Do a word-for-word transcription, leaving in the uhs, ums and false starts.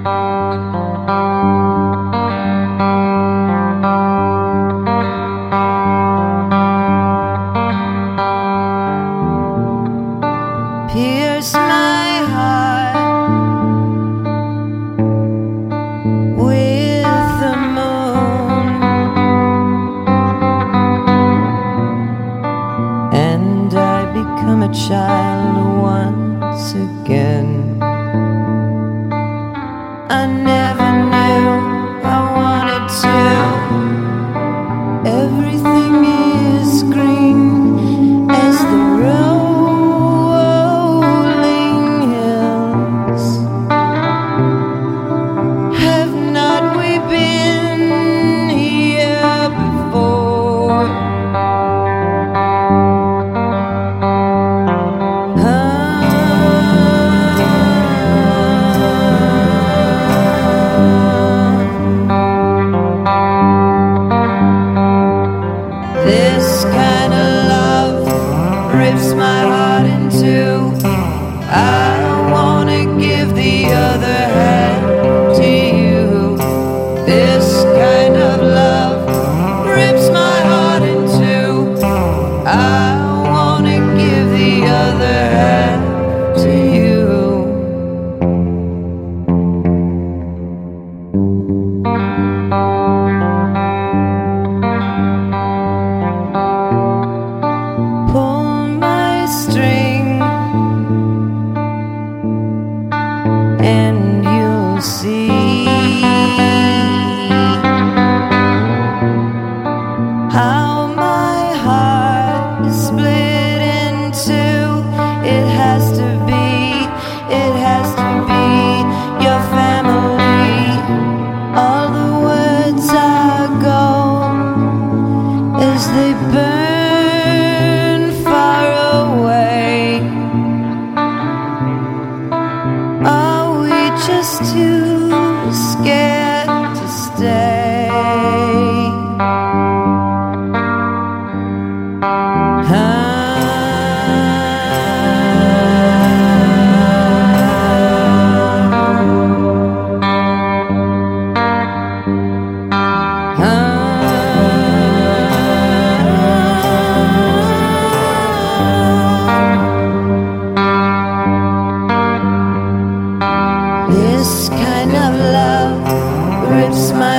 Pierce my heart with the moon, and I become a child once again. I never knew I wanted to. Everything is green as the rolling hills. Have not we been here before? This kind of love rips my heart in two. I wanna give the other hand to you. This kind of love rips my heart in two. I wanna give the other hand to you. Pull my string and you'll see how my heart is split in two. It has to be, it has to be your family. All the words are gold as they burn far away. Are we just too scared to stay? This kind of love rips my